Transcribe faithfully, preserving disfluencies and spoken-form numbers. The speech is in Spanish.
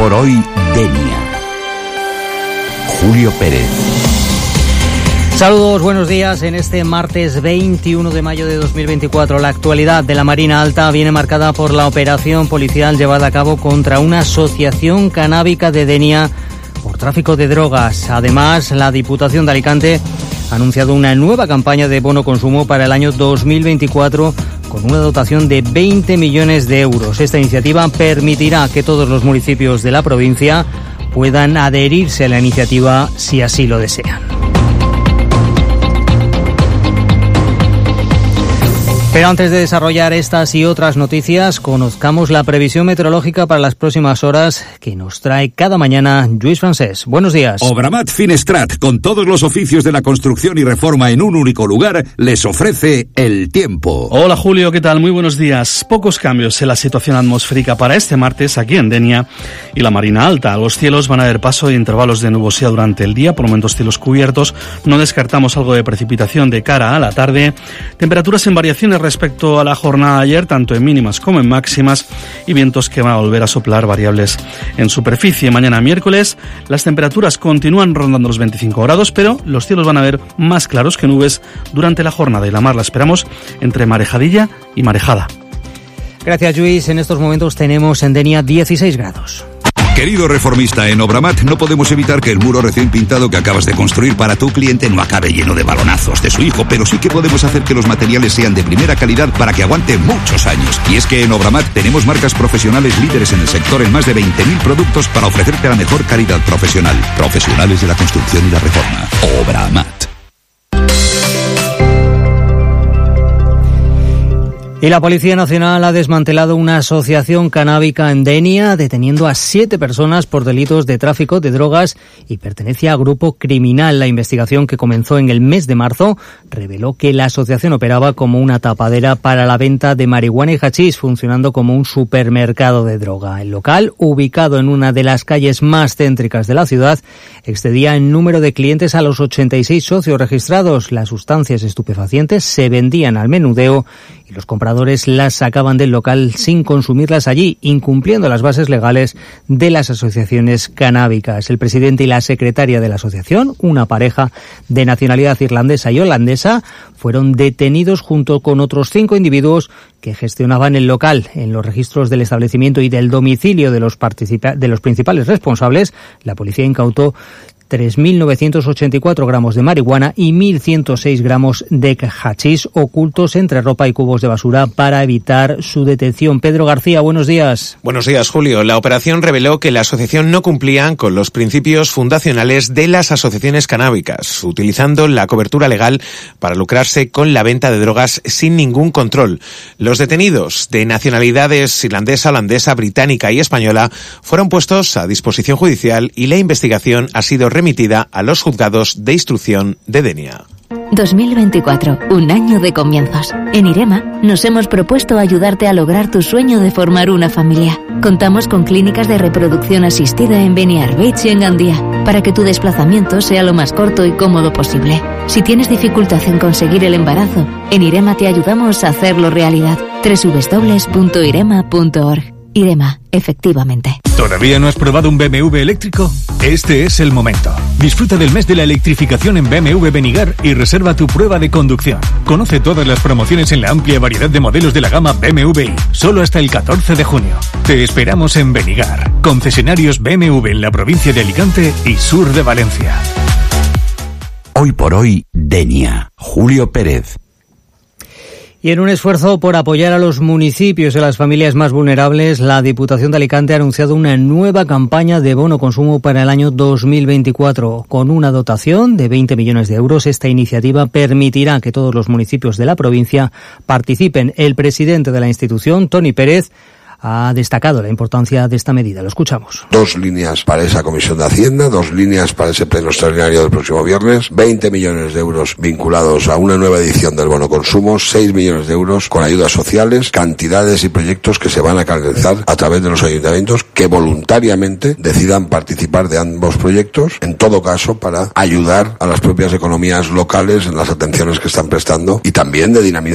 por hoy, Denia. Julio Pérez. Saludos, buenos días. En este martes veintiuno de mayo de dos mil veinticuatro, la actualidad de la Marina Alta viene marcada por la operación policial llevada a cabo contra una asociación canábica de Denia por tráfico de drogas. Además, la Diputación de Alicante ha anunciado una nueva campaña de bono consumo para el año dos mil veinticuatro con una dotación de veinte millones de euros. Esta iniciativa permitirá que todos los municipios de la provincia puedan adherirse a la iniciativa si así lo desean. Pero antes de desarrollar estas y otras noticias, conozcamos la previsión meteorológica para las próximas horas que nos trae cada mañana Lluís Francés. Buenos días. Obramat Finestrat, con todos los oficios de la construcción y reforma en un único lugar, les ofrece el tiempo. Hola Julio, ¿qué tal? Muy buenos días. Pocos cambios en la situación atmosférica para este martes aquí en Denia y la Marina Alta. Los cielos van a haber paso de intervalos de nubosidad durante el día, por momentos cielos cubiertos. No descartamos algo de precipitación de cara a la tarde. Temperaturas en variaciones respecto a la jornada de ayer, tanto en mínimas como en máximas, y vientos que van a volver a soplar variables en superficie. Mañana miércoles las temperaturas continúan rondando los veinticinco grados, pero los cielos van a ver más claros que nubes durante la jornada y la mar la esperamos entre marejadilla y marejada. Gracias, Lluís. En estos momentos tenemos en Denia dieciséis grados. Querido reformista, en Obramat no podemos evitar que el muro recién pintado que acabas de construir para tu cliente no acabe lleno de balonazos de su hijo, pero sí que podemos hacer que los materiales sean de primera calidad para que aguante muchos años. Y es que en Obramat tenemos marcas profesionales líderes en el sector en más de veinte mil productos para ofrecerte la mejor calidad profesional. Profesionales de la construcción y la reforma. Obramat. Y la Policía Nacional ha desmantelado una asociación canábica en Denia, deteniendo a siete personas por delitos de tráfico de drogas y pertenece a grupo criminal. La investigación, que comenzó en el mes de marzo, reveló que la asociación operaba como una tapadera para la venta de marihuana y hachís, funcionando como un supermercado de droga. El local, ubicado en una de las calles más céntricas de la ciudad, excedía en número de clientes a los ochenta y seis socios registrados. Las sustancias estupefacientes se vendían al menudeo y los compradores las sacaban del local sin consumirlas allí, incumpliendo las bases legales de las asociaciones canábicas. El presidente y la secretaria de la asociación, una pareja de nacionalidad irlandesa y holandesa, fueron detenidos junto con otros cinco individuos que gestionaban el local. En los registros del establecimiento y del domicilio de los, participa- de los principales responsables, la policía incautó tres mil novecientos ochenta y cuatro gramos de marihuana y mil ciento seis gramos de hachís ocultos entre ropa y cubos de basura para evitar su detención. Pedro García, buenos días. Buenos días, Julio. La operación reveló que la asociación no cumplía con los principios fundacionales de las asociaciones canábicas, utilizando la cobertura legal para lucrarse con la venta de drogas sin ningún control. Los detenidos, de nacionalidades irlandesa, holandesa, británica y española, fueron puestos a disposición judicial y la investigación ha sido remitida a los juzgados de instrucción de Denia. dos mil veinticuatro, un año de comienzos. En IREMA nos hemos propuesto ayudarte a lograr tu sueño de formar una familia. Contamos con clínicas de reproducción asistida en Beniarbeig y en Gandía, para que tu desplazamiento sea lo más corto y cómodo posible. Si tienes dificultad en conseguir el embarazo, en IREMA te ayudamos a hacerlo realidad. doble u doble u doble u punto irema punto org. IREMA, efectivamente. ¿Todavía no has probado un B M W eléctrico? Este es el momento. Disfruta del mes de la electrificación en B M W Benigar y reserva tu prueba de conducción. Conoce todas las promociones en la amplia variedad de modelos de la gama B M W i, solo hasta el catorce de junio. Te esperamos en Benigar, concesionarios B M W en la provincia de Alicante y sur de Valencia. Hoy por hoy, Denia. Julio Pérez. Y en un esfuerzo por apoyar a los municipios y a las familias más vulnerables, la Diputación de Alicante ha anunciado una nueva campaña de bono consumo para el año dos mil veinticuatro. Con una dotación de veinte millones de euros, esta iniciativa permitirá que todos los municipios de la provincia participen. El presidente de la institución, Toni Pérez, ha destacado la importancia de esta medida. Lo escuchamos. Dos líneas para esa Comisión de Hacienda, dos líneas para ese pleno extraordinario del próximo viernes, veinte millones de euros vinculados a una nueva edición del bono consumo, seis millones de euros con ayudas sociales, cantidades y proyectos que se van a canalizar a través de los ayuntamientos que voluntariamente decidan participar de ambos proyectos, en todo caso para ayudar a las propias economías locales en las atenciones que están prestando y también de dinamizar